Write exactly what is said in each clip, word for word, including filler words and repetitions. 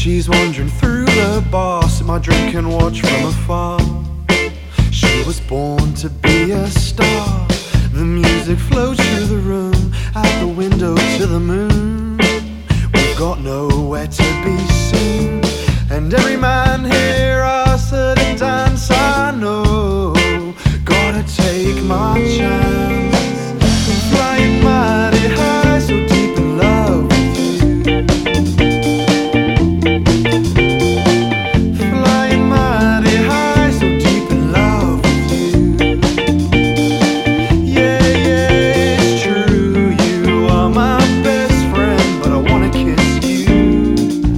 She's wandering through the bar, sip my drink and watch from afar. She was born to be a star. The music flows through the room, out the window to the moon. We've got nowhere to be seen, and every man here asks her to dance. I know, gotta take my chance. Flying mighty high, so deep in love with you. Flying mighty high, so deep in love with you. Yeah, yeah, it's true, you are my best friend, but I wanna kiss you.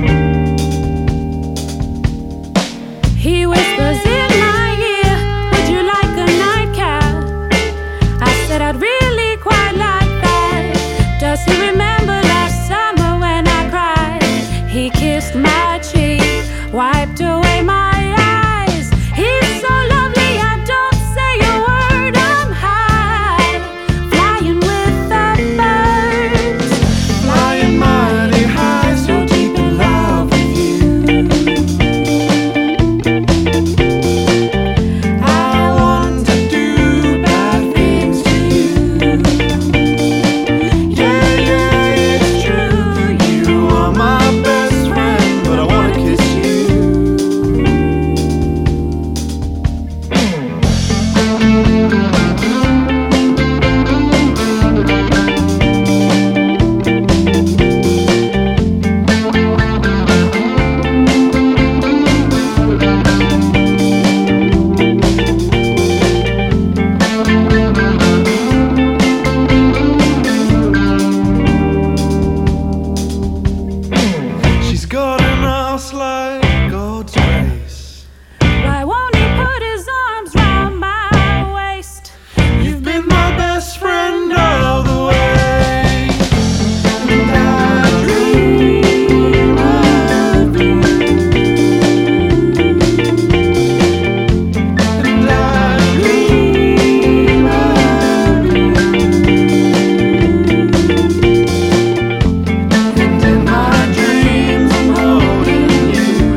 He whispers in my ear, would you like a nightcap? I said I'd really quite like that. Does he remember last summer when I cried? He kissed my cheek, wiped away my eyes. He's so lovely, I don't say a word. I'm high, flying with the birds. Flying mighty high, so deep in love with you. I want to do bad things to you. Yeah, yeah, it's true, you are my best friend, but I wanna kiss you. She's got an ass like God's grace. Why won't he put his arms round my waist? You've been my best friend all the way, and I dream of you, and I dream of you, and in my dreams I'm holding you.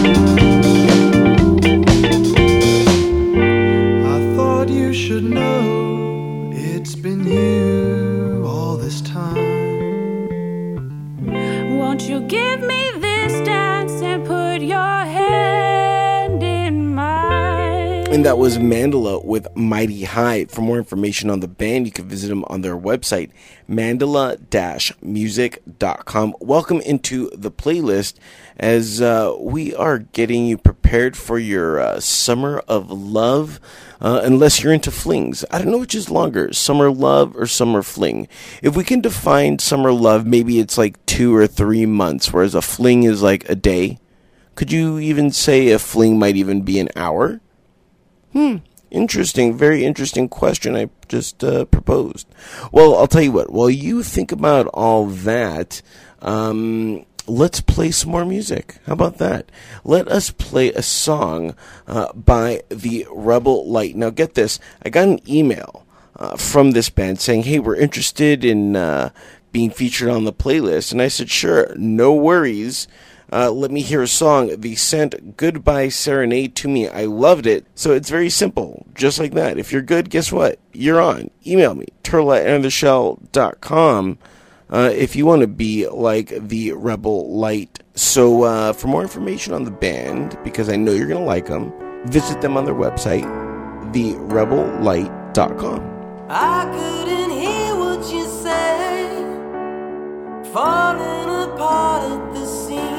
I thought you should know it's been you all this time. Won't you give me this dance and put your hand in mine? And that was Mandala with Mighty High. For more information on the band, you can visit them on their website, mandala dash music dot com. Welcome into the playlist as uh, we are getting you prepared for your uh, summer of love, uh, unless you're into flings. I don't know which is longer, summer love or summer fling. If we can define summer love, maybe it's like two or three months, whereas a fling is like a day. Could you even say a fling might even be an hour? Hmm, interesting, very interesting question I just uh, proposed. Well, I'll tell you what, while you think about all that, um, let's play some more music. How about that? Let us play a song uh, by the Rebel Light. Now get this, I got an email uh, from this band saying, hey, we're interested in uh, being featured on the playlist. And I said, sure, no worries. Uh, let me hear a song. They sent Goodbye Serenade to me. I loved it. So it's very simple. Just like that. If you're good, guess what? You're on. Email me. turtle at enter the shell dot com uh, if you want to be like the Rebel Light. So uh, for more information on the band, because I know you're going to like them, visit them on their website, the rebel light dot com. I couldn't hear what you said, falling apart at the seams.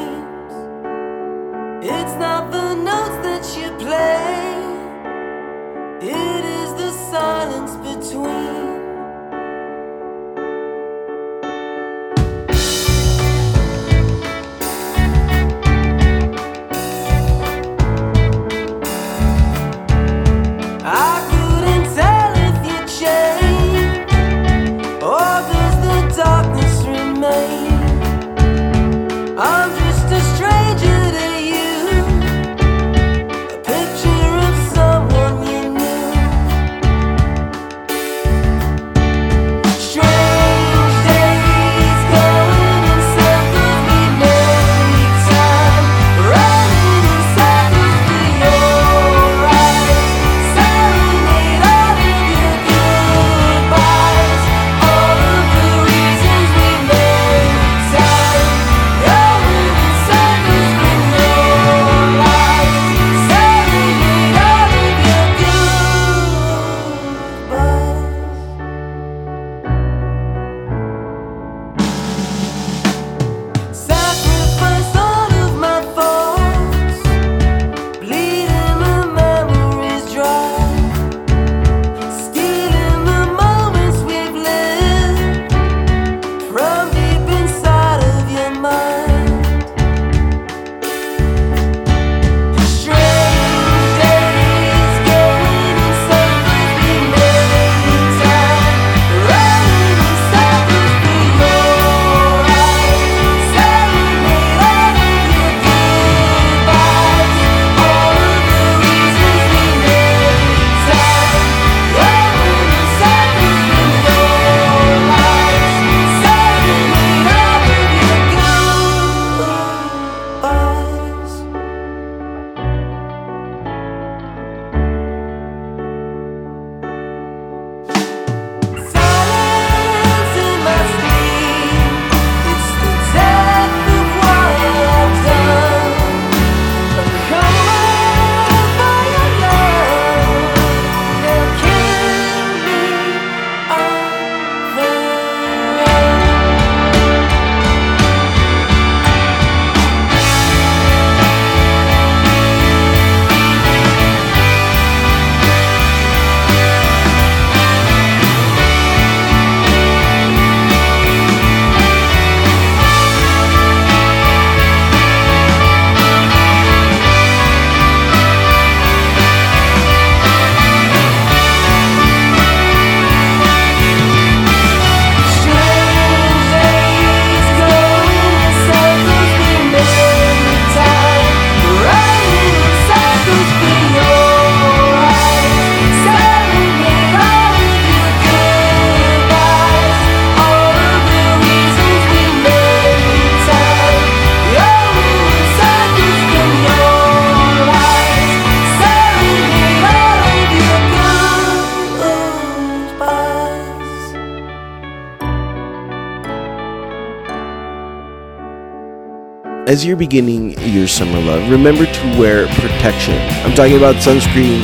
It's not the notes that you play, it is the silence between. I couldn't tell if you changed, or does the darkness remain? I'm just a stranger to you, a picture of someone you knew. Strange days going in circles, we know each time. As you're beginning your summer love, remember to wear protection. I'm talking about sunscreen.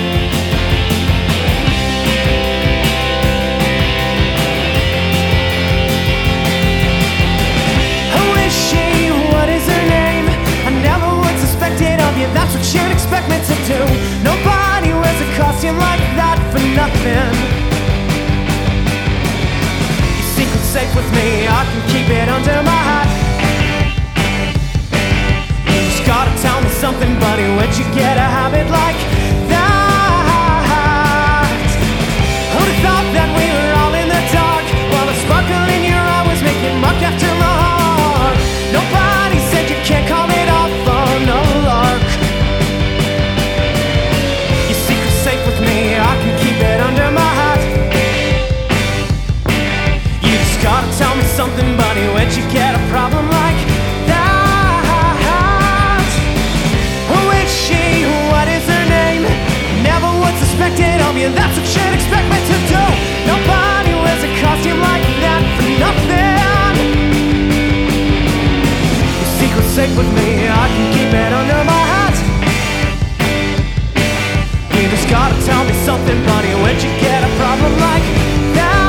Who is she? What is her name? I never would suspect it of you. That's what you'd expect me to do. Nobody wears a costume like that for nothing. Your secret's safe with me. I can keep it under my hat. Gotta tell me something, buddy, where'd you get a habit like that? Who'd have thought that we were all in the dark, while the sparkle in your eye was making muck after my heart? Nobody said you can't call it off on a lark. Your secret's safe with me, I can keep it under my hat. You just gotta tell me something, buddy, where'd you get a problem like that? Suspected of you, that's what you'd expect me to do. Nobody wears a costume like that for nothing. Your secret's safe with me, I can keep it under my hat. You just gotta tell me something, buddy, where'd you get a problem like that?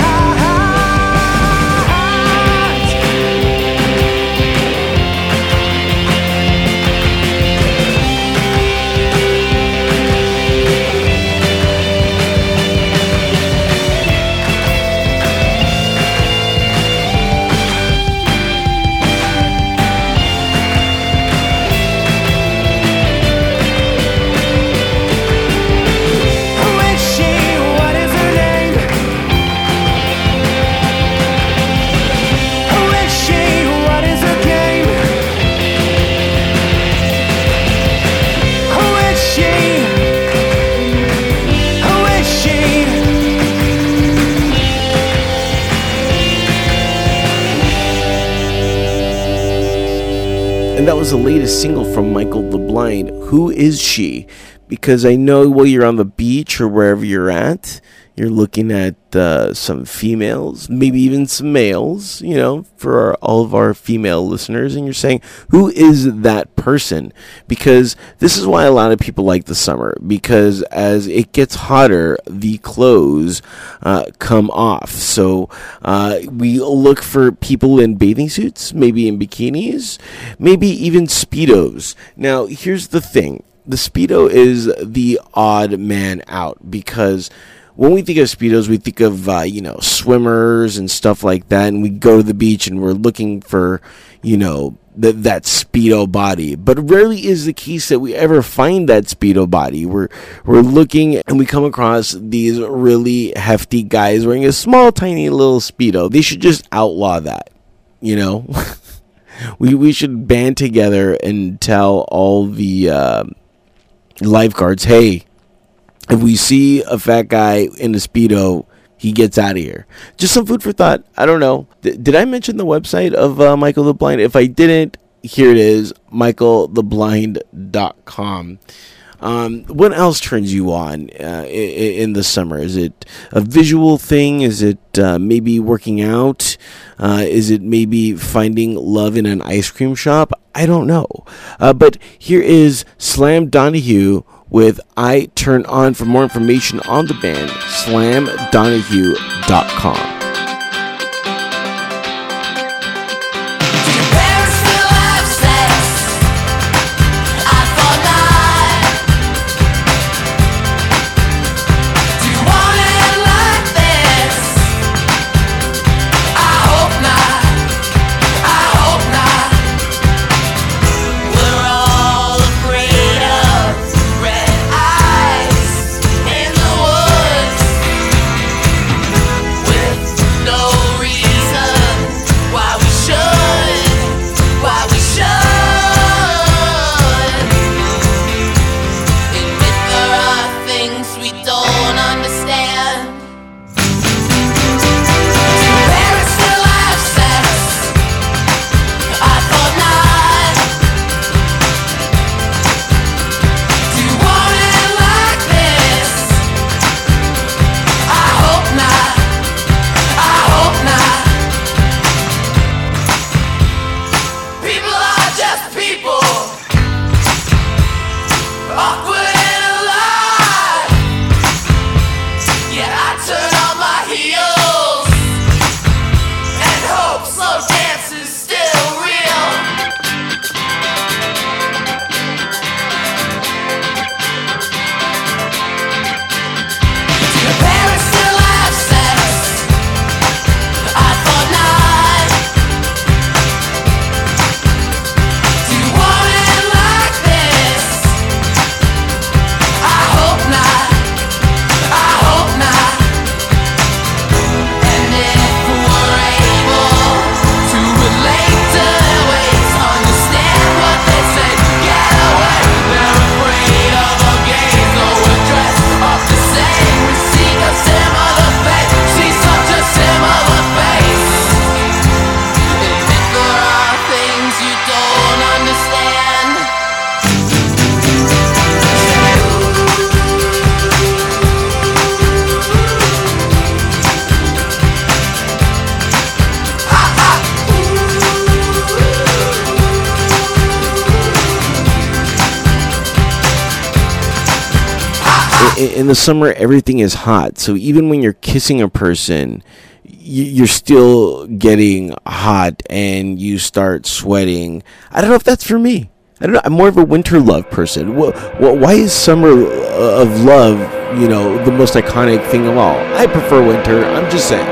And that was the latest single from Michael the Blind, Who Is She? Because I know while you're on the beach or wherever you're at, you're looking at uh, some females, maybe even some males, you know, for our, all of our female listeners. And you're saying, who is that person? Because this is why a lot of people like the summer. Because as it gets hotter, the clothes uh, come off. So uh, we look for people in bathing suits, maybe in bikinis, maybe even Speedos. Now, here's the thing. The Speedo is the odd man out because when we think of Speedos, we think of, uh, you know, swimmers and stuff like that. And we go to the beach and we're looking for, you know, th- that Speedo body. But rarely is the case that we ever find that Speedo body. We're, we're looking and we come across these really hefty guys wearing a small, tiny little Speedo. They should just outlaw that, you know. we, we should band together and tell all the uh, lifeguards, hey, if we see a fat guy in a Speedo, he gets out of here. Just some food for thought. I don't know. D- did I mention the website of uh, Michael the Blind? If I didn't, here it is, michael the blind dot com. Um, what else turns you on uh, in, in the summer? Is it a visual thing? Is it uh, maybe working out? Uh, is it maybe finding love in an ice cream shop? I don't know. Uh, but here is Slam Donahue with I Turn On. For more information on the band, slam donahue dot com. With in the summer, everything is hot. So even when you're kissing a person, you're still getting hot and you start sweating. I don't know if that's for me. I don't know. I'm more of a winter love person. Why is summer of love, you know, the most iconic thing of all? I prefer winter. I'm just saying.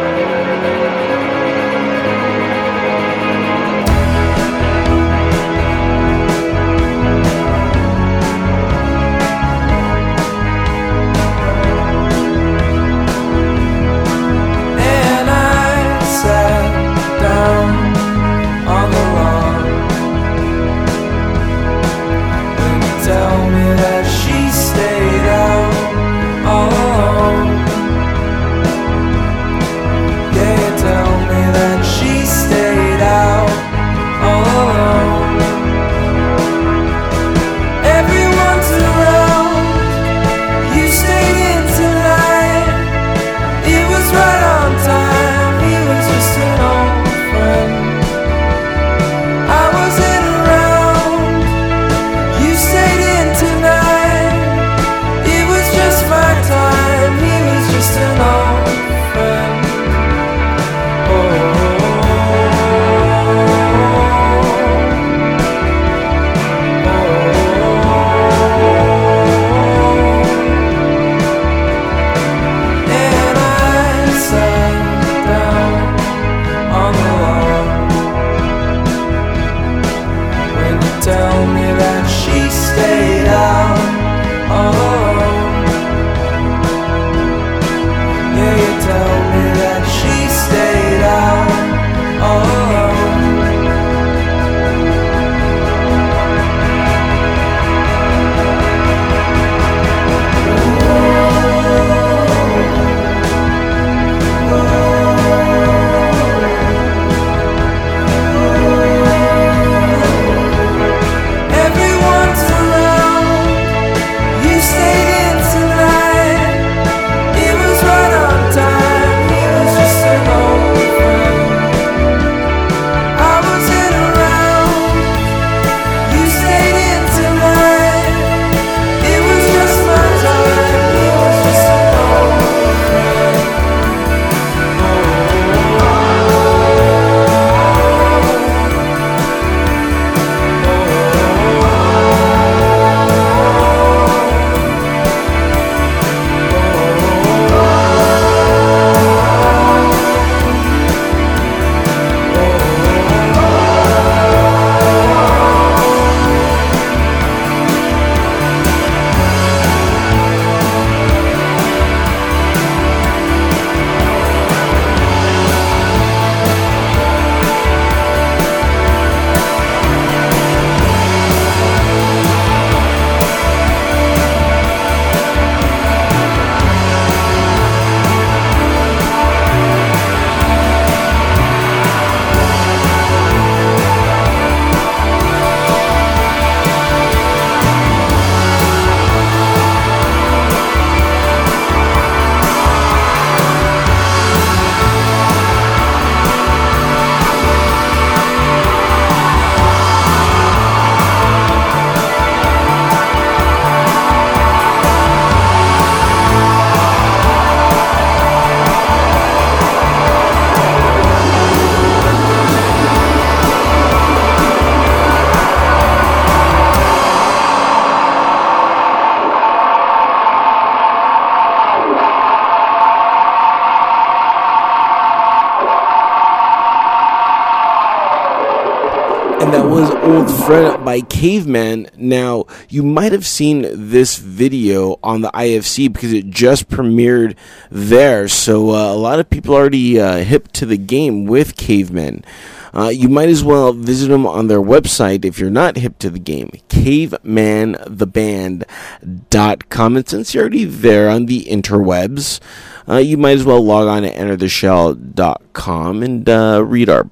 That was Old Friend by Caveman. Now, you might have seen this video on the I F C because it just premiered there. So uh, a lot of people already uh, hip to the game with Caveman. Uh, you might as well visit them on their website if you're not hip to the game, caveman the band dot com. And since you're already there on the interwebs, uh, you might as well log on to enter the shell dot com and uh, read our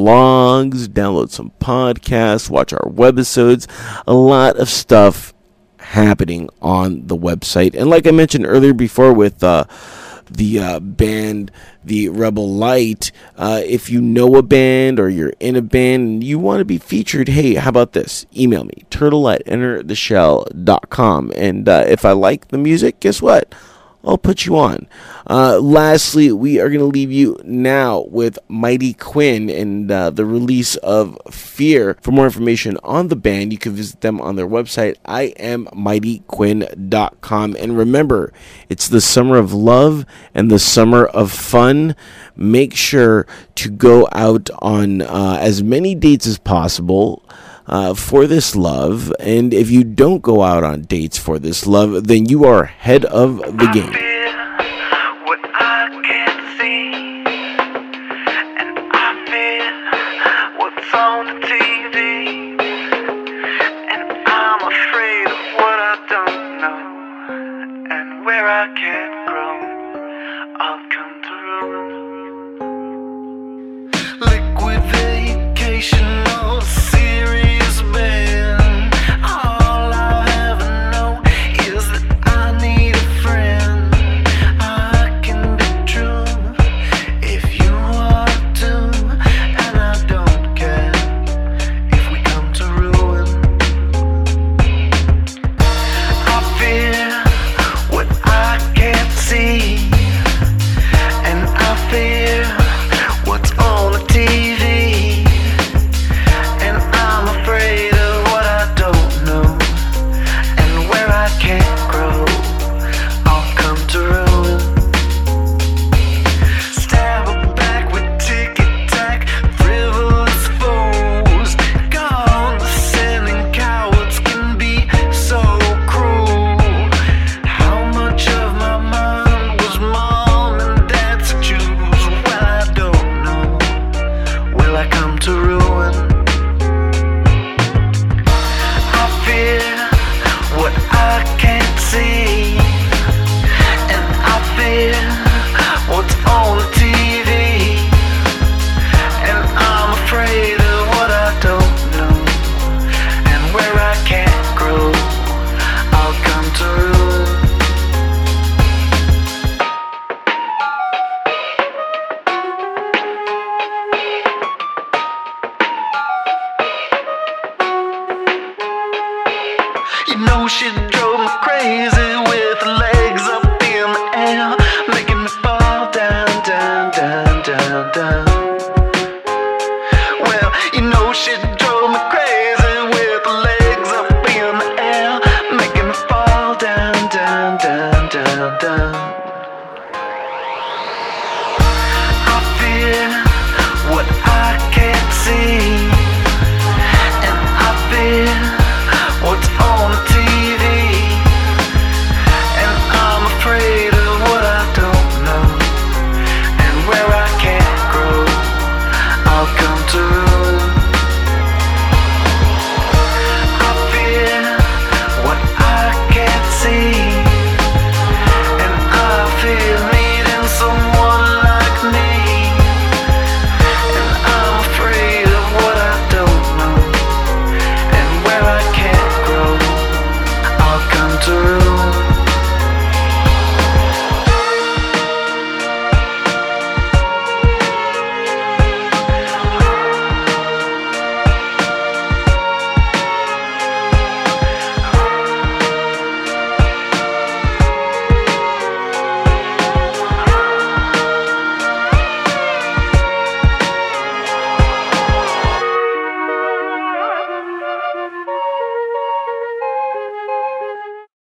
blogs, download some podcasts, watch our webisodes. A lot of stuff happening on the website. And like I mentioned earlier before with uh, the uh, band, the Rebel Light. Uh, if you know a band or you're in a band and you want to be featured, hey, how about this? Email me, turtle at enter the shell dot com. And uh, if I like the music, guess what? I'll put you on. Uh, lastly, we are going to leave you now with Mighty Quinn and uh, the release of Fear. For more information on the band, you can visit them on their website, I am mighty quinn dot com. And remember, it's the summer of love and the summer of fun. Make sure to go out on uh, as many dates as possible. Uh, for this love, and if you don't go out on dates for this love, then you are ahead of the game. What I can't see, and I feel what's on the T V, and I'm afraid of what I don't know, and where I can't grow, I'll come to ruin. Liquid vacation, no serious. All I ever know is that I need a friend. I can be true if you want to, and I don't care if we come to ruin. I fear what I can't see, and I fear what's on the T V. You know she drove me crazy.